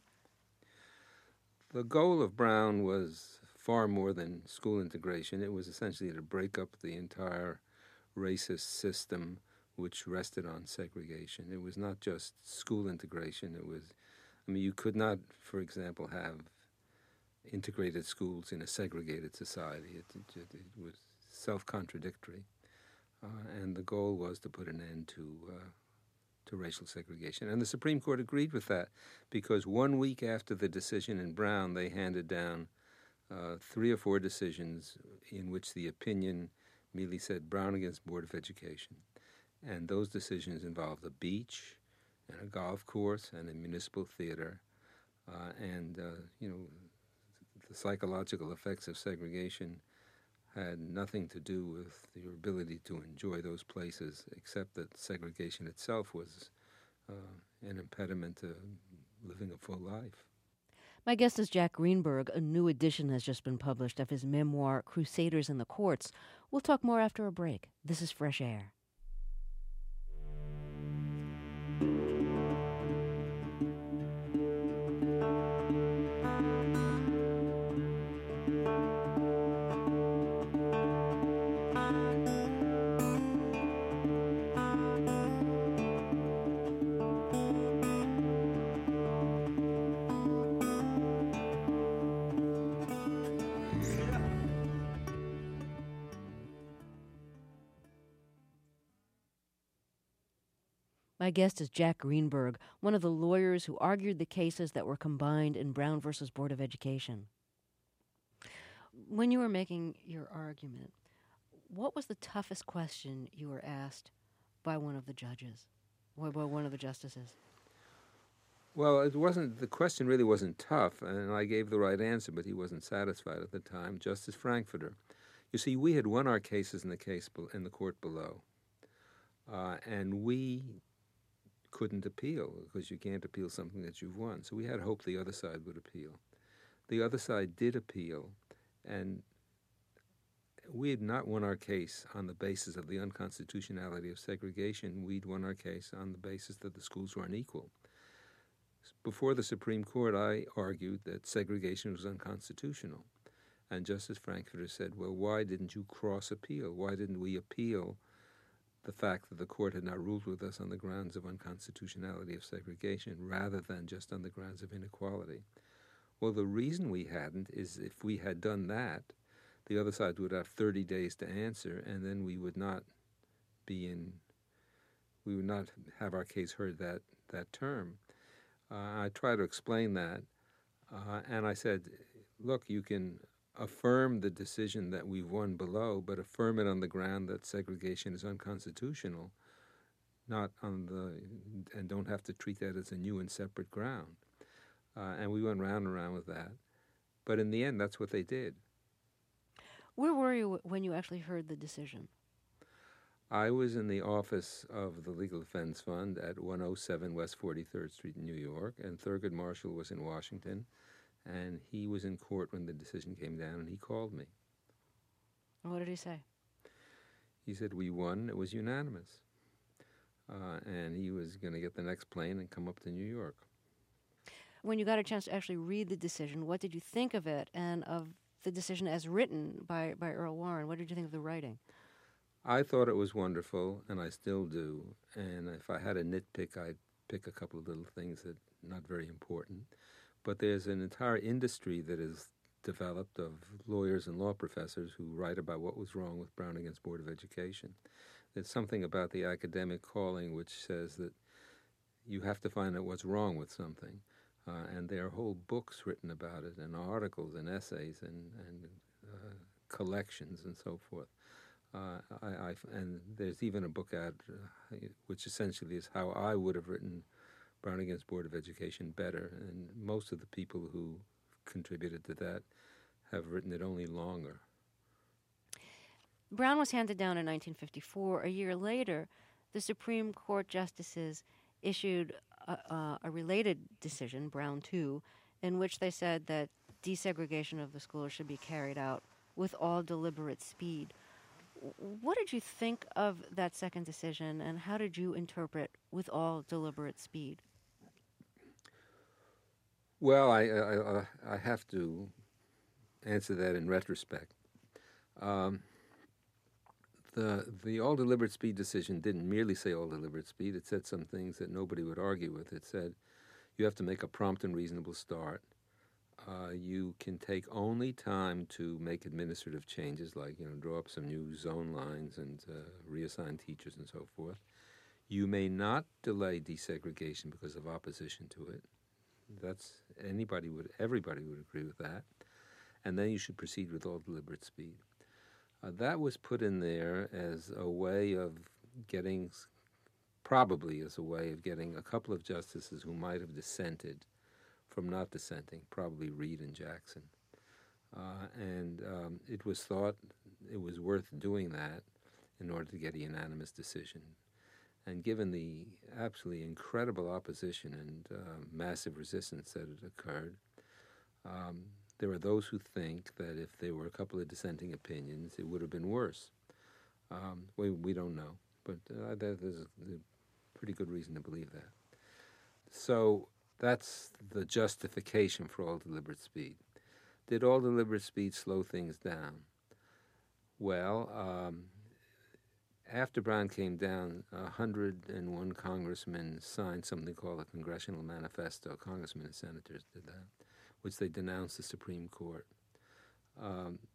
K: The goal of Brown was far more than school integration. It was essentially to break up the entire racist system which rested on segregation. It was not just school integration. It was, I mean, you could not, for example, have integrated schools in a segregated society. It, it, it was self-contradictory. Uh, and the goal was to put an end to uh, to racial segregation. And the Supreme Court agreed with that because one week after the decision in Brown, they handed down uh, three or four decisions in which the opinion merely said Brown against Board of Education. And those decisions involved a beach and a golf course and a municipal theater. Uh, and, uh, you know, the psychological effects of segregation had nothing to do with your ability to enjoy those places, except that segregation itself was uh, an impediment to living a full life.
A: My guest is Jack Greenberg. A new edition has just been published of his memoir, Crusaders in the Courts. We'll talk more after a break. This is Fresh Air. My guest is Jack Greenberg, one of the lawyers who argued the cases that were combined in Brown versus Board of Education. When you were making your argument, what was the toughest question you were asked by one of the judges, or by one of the justices?
K: Well, it wasn't, the question really wasn't tough, and I gave the right answer, but he wasn't satisfied at the time. Justice Frankfurter. You see, we had won our cases in the case in the court below, uh, and we couldn't appeal because you can't appeal something that you've won. So we had hope the other side would appeal. The other side did appeal, and we had not won our case on the basis of the unconstitutionality of segregation. We'd won our case on the basis that the schools were unequal. Before the Supreme Court, I argued that segregation was unconstitutional. And Justice Frankfurter said, well, why didn't you cross-appeal? Why didn't we appeal the fact that the court had not ruled with us on the grounds of unconstitutionality of segregation rather than just on the grounds of inequality? Well, the reason we hadn't is if we had done that, the other side would have thirty days to answer, and then we would not be in, we would not have our case heard that, that term. Uh, I tried to explain that, uh, and I said, look, you can affirm the decision that we've won below, but affirm it on the ground that segregation is unconstitutional, not on the, and don't have to treat that as a new and separate ground. Uh, and we went round and round with that. But in the end, that's what they did.
A: Where were you when you actually heard the decision?
K: I was in the office of the Legal Defense Fund at one oh seven West forty-third Street in New York, and Thurgood Marshall was in Washington, and he was in court when the decision came down, and he called me.
A: What did he say?
K: He said, we won, it was unanimous. Uh, and he was going to get the next plane and come up to New York.
A: When you got a chance to actually read the decision, what did you think of it and of the decision as written by, by Earl Warren? What did you think of the writing?
K: I thought it was wonderful, and I still do. And if I had a nitpick, I'd pick a couple of little things that are not very important. But there's an entire industry that is developed of lawyers and law professors who write about what was wrong with Brown against Board of Education. There's something about the academic calling which says that you have to find out what's wrong with something. Uh, and there are whole books written about it, and articles and essays and, and uh, collections and so forth. Uh, I, I, and there's even a book out uh, which essentially is how I would have written Brown against Board of Education better, and most of the people who contributed to that have written it only longer.
A: Brown was handed down in nineteen fifty-four. A year later, the Supreme Court justices issued a, a, a related decision, Brown two, in which they said that desegregation of the schools should be carried out with all deliberate speed. What did you think of that second decision, and how did you interpret with all deliberate speed?
K: Well, I, I, I have to answer that in retrospect. Um, the the all deliberate speed decision didn't merely say all deliberate speed. It said some things that nobody would argue with. It said you have to make a prompt and reasonable start. Uh, you can take only time to make administrative changes, like, you know, draw up some new zone lines and uh, reassign teachers and so forth. You may not delay desegregation because of opposition to it. That's anybody would, everybody would agree with that. And then you should proceed with all deliberate speed. Uh, that was put in there as a way of getting, probably as a way of getting a couple of justices who might have dissented from not dissenting, probably Reed and Jackson. Uh, and um, it was thought it was worth doing that in order to get a unanimous decision. And given the absolutely incredible opposition and uh, massive resistance that had occurred, um, there are those who think that if there were a couple of dissenting opinions, it would have been worse. Um, we, we don't know, but uh, there's a pretty good reason to believe that. So that's the justification for all deliberate speed. Did all deliberate speed slow things down? Well, um, after Brown came down, one hundred one congressmen signed something called a Congressional Manifesto. Congressmen and senators did that, which they denounced the Supreme Court. Um,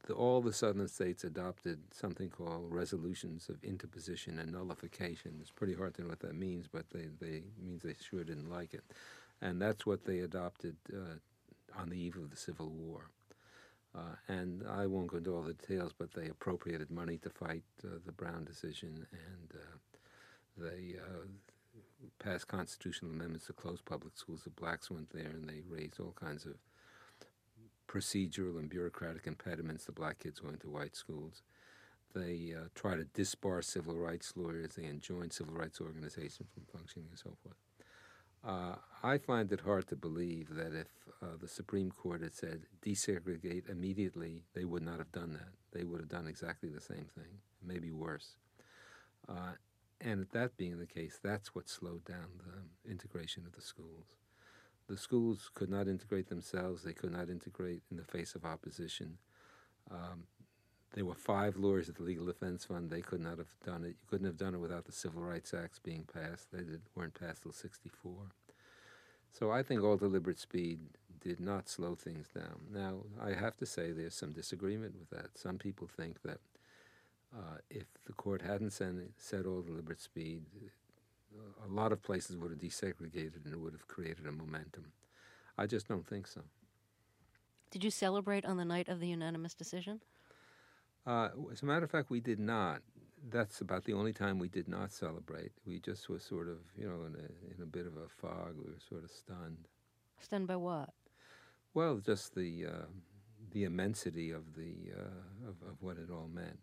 K: the, all the southern states adopted something called resolutions of interposition and nullification. It's pretty hard to know what that means, but they, they means they sure didn't like it. And that's what they adopted uh, on the eve of the Civil War. Uh, and I won't go into all the details, but they appropriated money to fight uh, the Brown decision, and uh, they uh, passed constitutional amendments to close public schools. The blacks went there, and they raised all kinds of procedural and bureaucratic impediments to black kids going to white schools. They uh, try to disbar civil rights lawyers. They enjoin civil rights organizations from functioning and so forth. Uh, I find it hard to believe that if uh, the Supreme Court had said desegregate immediately, they would not have done that. They would have done exactly the same thing, maybe worse. Uh, and that being the case, that's what slowed down the integration of the schools. The schools could not integrate themselves. They could not integrate in the face of opposition. Um, there were five lawyers at the Legal Defense Fund. They could not have done it. You couldn't have done it without the Civil Rights Acts being passed. They did, weren't passed till sixty-four. So I think all deliberate speed did not slow things down. Now, I have to say there's some disagreement with that. Some people think that uh, if the court hadn't said, said all deliberate speed, a lot of places would have desegregated and it would have created a momentum. I just don't think so.
A: Did you celebrate on the night of the unanimous decision?
K: Uh, as a matter of fact, we did not. That's about the only time we did not celebrate. We just were sort of, you know, in a, in a bit of a fog. We were sort of stunned.
A: Stunned by what?
K: Well, just the uh, the immensity of the uh, of, of what it all meant.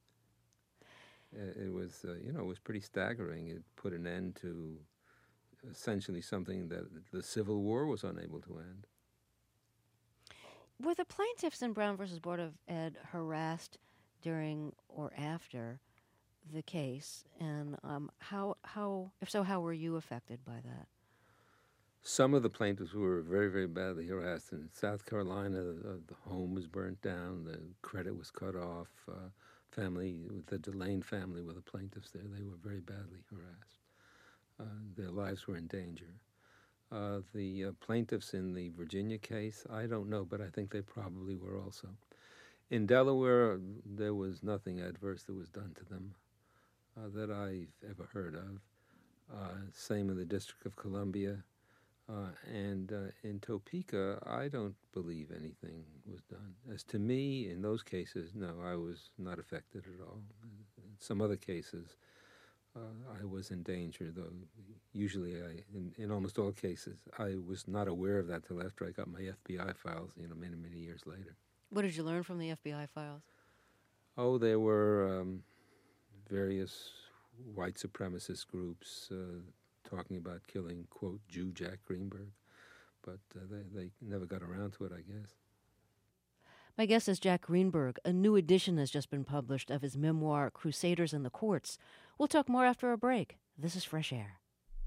K: It was, uh, you know, it was pretty staggering. It put an end to essentially something that the Civil War was unable to end.
A: Were the plaintiffs in Brown versus Board of Ed harassed during or after the case? And um, how, how, if so, how were you affected by that?
K: Some of the plaintiffs were very, very badly harassed. In South Carolina, the, the home was burnt down, the credit was cut off. Uh, family, the Delane family were the plaintiffs there. They were very badly harassed. Uh, their lives were in danger. Uh, the uh, plaintiffs in the Virginia case, I don't know, but I think they probably were also. In Delaware, there was nothing adverse that was done to them uh, that I've ever heard of. Uh, same in the District of Columbia. Uh, and uh, in Topeka, I don't believe anything was done. As to me, in those cases, no, I was not affected at all. In some other cases, uh, I was in danger, though usually, I, in, in almost all cases, I was not aware of that till after I got my F B I files, you know, many, many years later.
A: What did you learn from the F B I files?
K: Oh, there were um, various white supremacist groups uh, talking about killing, quote, Jew Jack Greenberg. But uh, they, they never got around to it, I guess.
A: My guest is Jack Greenberg. A new edition has just been published of his memoir, Crusaders in the Courts. We'll talk more after a break. This is Fresh Air.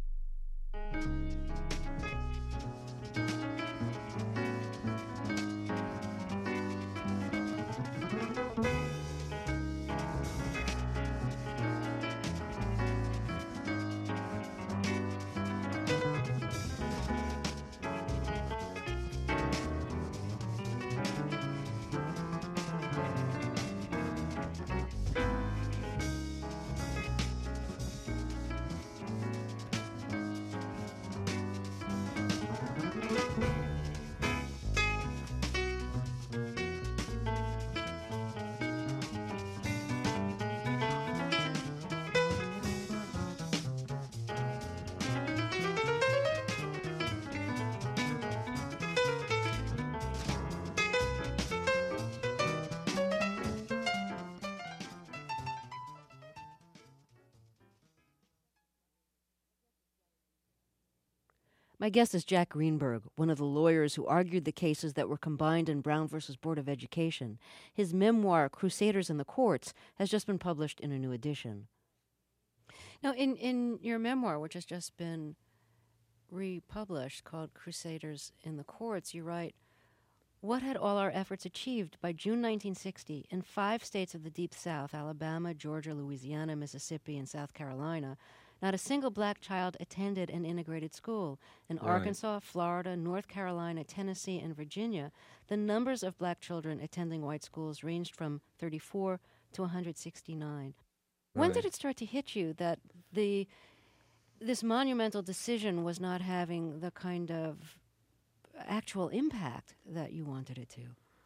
A: My guest is Jack Greenberg, one of the lawyers who argued the cases that were combined in Brown versus Board of Education. His memoir, Crusaders in the Courts, has just been published in a new edition. Now, in, in your memoir, which has just been republished, called Crusaders in the Courts, you write, what had all our efforts achieved? By June nineteen sixty, in five states of the Deep South, Alabama, Georgia, Louisiana, Mississippi, and South Carolina, not a single black child attended an integrated school. In
K: Right.
A: Arkansas, Florida, North Carolina, Tennessee, and Virginia, the numbers of black children attending white schools ranged from thirty-four to one hundred sixty-nine. When
K: Right.
A: did it start to hit you that the this monumental decision was not having the kind of actual impact that you wanted it to?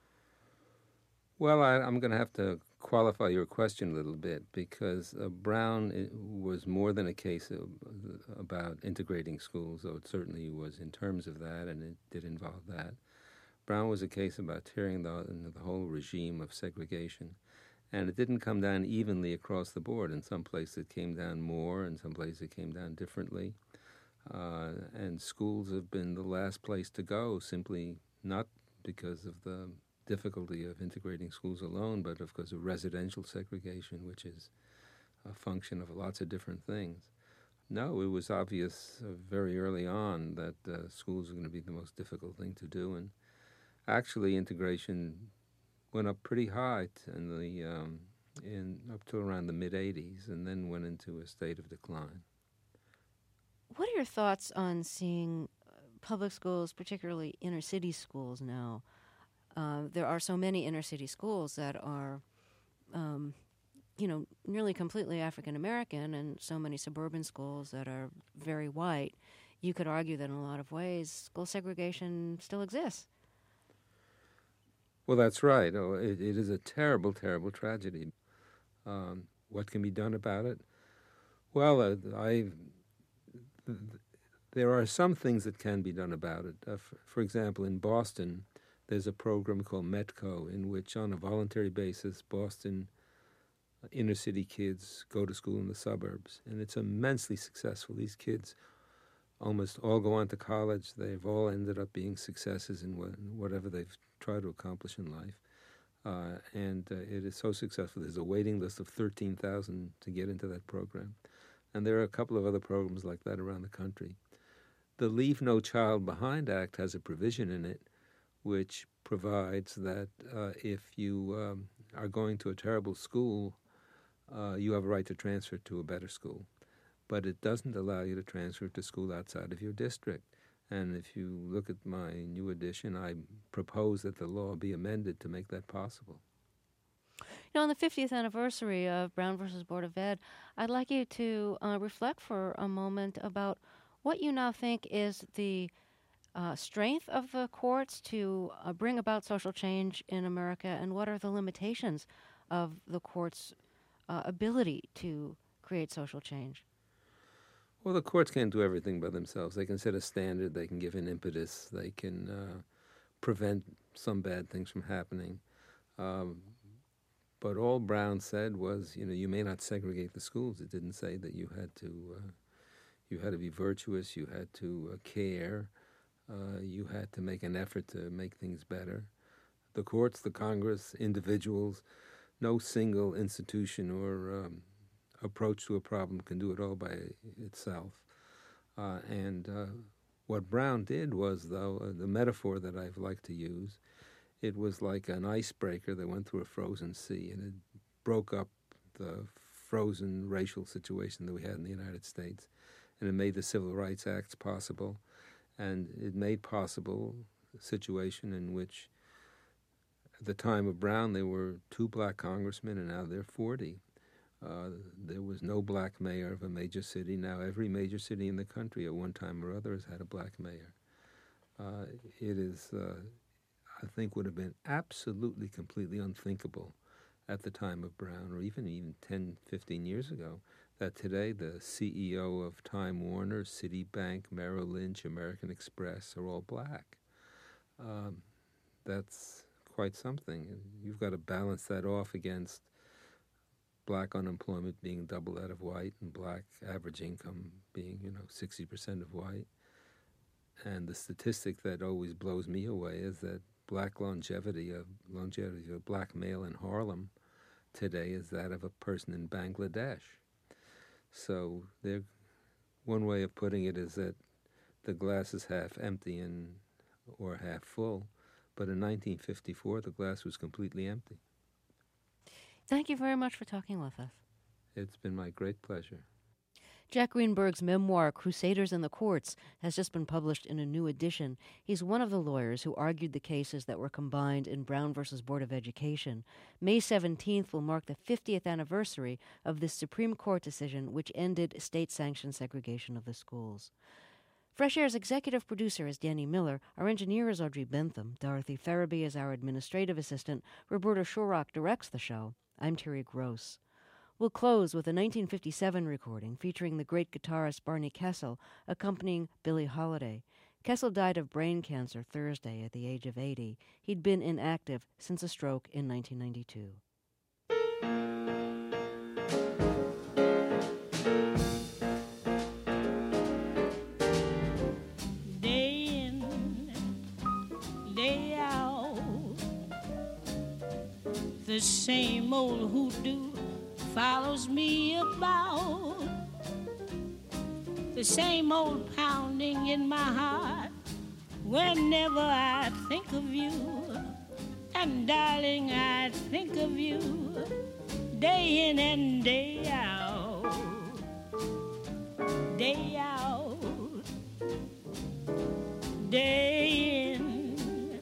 K: Well, I, I'm going to have to qualify your question a little bit because uh, Brown i- was more than a case of, uh, about integrating schools, though it certainly was in terms of that, and it did involve that. Brown was a case about tearing the, the whole regime of segregation, and it didn't come down evenly across the board. In some places it came down more, in some places it came down differently. Uh, and schools have been the last place to go, simply not because of the difficulty of integrating schools alone, but of course of residential segregation, which is a function of lots of different things. No, it was obvious uh, very early on that uh, schools were going to be the most difficult thing to do, and actually integration went up pretty high t- in the um, in up to around the mid eighties, and then went into a state of decline.
A: What are your thoughts on seeing uh, public schools, particularly inner city schools now? Uh, there are so many inner city schools that are, um, you know, nearly completely African American, and so many suburban schools that are very white. You could argue that in a lot of ways, school segregation still exists.
K: Well, that's right. Oh, it, it is a terrible, terrible tragedy. Um, what can be done about it? Well, uh, I. Th- there are some things that can be done about it. Uh, f- for example, in Boston, there's a program called METCO, in which, on a voluntary basis, Boston inner city kids go to school in the suburbs, and it's immensely successful. These kids almost all go on to college. They've all ended up being successes in wha- whatever they've tried to accomplish in life. Uh, and uh, it is so successful. There's a waiting list of thirteen thousand to get into that program. And there are a couple of other programs like that around the country. The Leave No Child Behind Act has a provision in it which provides that uh, if you um, are going to a terrible school, uh, you have a right to transfer to a better school. But it doesn't allow you to transfer to school outside of your district. And if you look at my new edition, I propose that the law be amended to make that possible.
A: You know, on the fiftieth anniversary of Brown versus Board of Ed, I'd like you to uh, reflect for a moment about what you now think is the uh, strength of the courts to uh, bring about social change in America, and what are the limitations of the courts' uh, ability to create social change.
K: Well, the courts can't do everything by themselves. They can set a standard, they can give an impetus, they can uh, prevent some bad things from happening. Um, but all Brown said was, you know, you may not segregate the schools. It didn't say that you had to, uh, you had to be virtuous, you had to uh, care, uh, you had to make an effort to make things better. The courts, the Congress, individuals, no single institution or um, approach to a problem can do it all by itself. Uh, and uh, what Brown did was, though, uh, the metaphor that I've liked to use, it was like an icebreaker that went through a frozen sea, and it broke up the frozen racial situation that we had in the United States, and it made the Civil Rights Acts possible, and it made possible a situation in which, at the time of Brown, there were two black congressmen, and now there are forty. Uh, there was no black mayor of a major city. Now every major city in the country at one time or other has had a black mayor. Uh, it is, uh, I think, would have been absolutely, completely unthinkable at the time of Brown, or even, even ten, fifteen years ago, that today the C E O of Time Warner, Citibank, Merrill Lynch, American Express are all black. Um, that's quite something. And you've got to balance that off against black unemployment being double that of white, and black average income being, you know, sixty percent of white. And the statistic that always blows me away is that black longevity, of longevity of a black male in Harlem today is that of a person in Bangladesh. So there, one way of putting it is that the glass is half empty and or half full, but in nineteen fifty-four the glass was completely empty.
A: Thank you very much for talking with us.
K: It's been my great pleasure.
A: Jack Greenberg's memoir, Crusaders in the Courts, has just been published in a new edition. He's one of the lawyers who argued the cases that were combined in Brown versus Board of Education. May seventeenth will mark the fiftieth anniversary of this Supreme Court decision which ended state-sanctioned segregation of the schools. Fresh Air's executive producer is Danny Miller. Our engineer is Audrey Bentham. Dorothy Farabee is our administrative assistant. Roberta Shorrock directs the show. I'm Terry Gross. We'll close with a nineteen fifty-seven recording featuring the great guitarist Barney Kessel accompanying Billie Holiday. Kessel died of brain cancer Thursday at the age of eighty. He'd been inactive since a stroke in nineteen ninety-two.
L: Day in, day out, the same old hoodoo follows me about, the same old pounding in my heart whenever I think of you. And darling, I think of you day in and day out, day out, day in.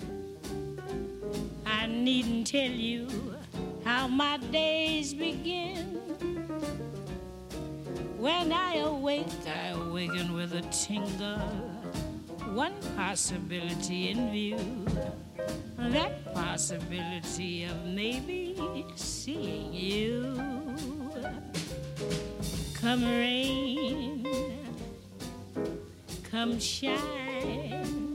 L: I needn't tell you how my days begin. When I awake, I awaken with a tingle, one possibility in view, that possibility of maybe seeing you. Come rain, come shine,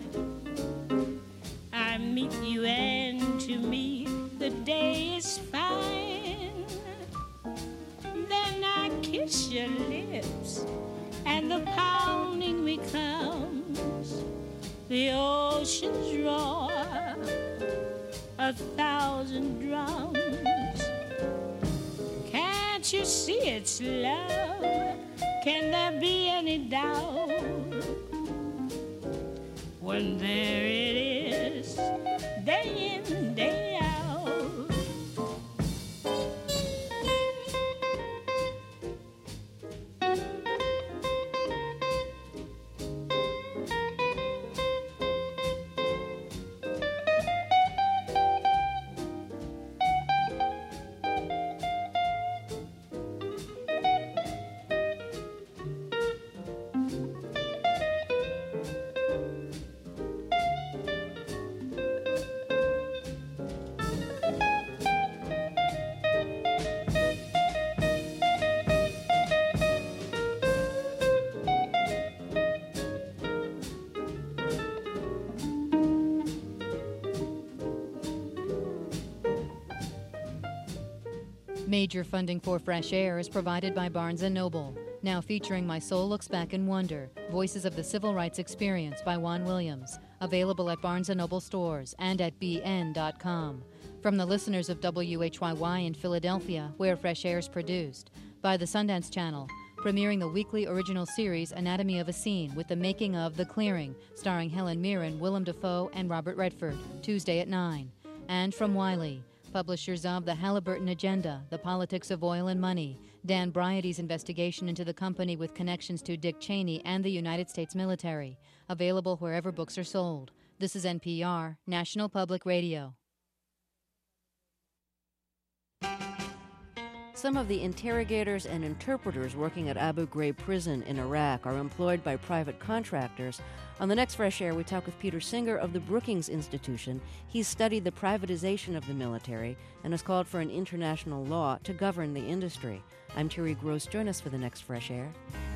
L: I meet you, and to me the day is fine. Then I kiss your lips and the pounding becomes the ocean's roar, a thousand drums. Can't you see it's love? Can there be any doubt? When there it is, day in, day out.
J: Major funding for Fresh Air is provided by Barnes and Noble. Now featuring My Soul Looks Back in Wonder, Voices of the Civil Rights Experience by Juan Williams. Available at Barnes and Noble stores and at b n dot com. From the listeners of W H Y Y in Philadelphia, where Fresh Air is produced. By the Sundance Channel, premiering the weekly original series Anatomy of a Scene with the making of The Clearing, starring Helen Mirren, Willem Dafoe, and Robert Redford, Tuesday at nine. And from Wiley, publishers of The Halliburton Agenda, The Politics of Oil and Money, Dan Briady's investigation into the company with connections to Dick Cheney and the United States military. Available wherever books are sold. This is N P R, National Public Radio.
A: Some of the interrogators and interpreters working at Abu Ghraib prison in Iraq are employed by private contractors. On the next Fresh Air, we talk with Peter Singer of the Brookings Institution. He's studied the privatization of the military and has called for an international law to govern the industry. I'm Terry Gross. Join us for the next Fresh Air.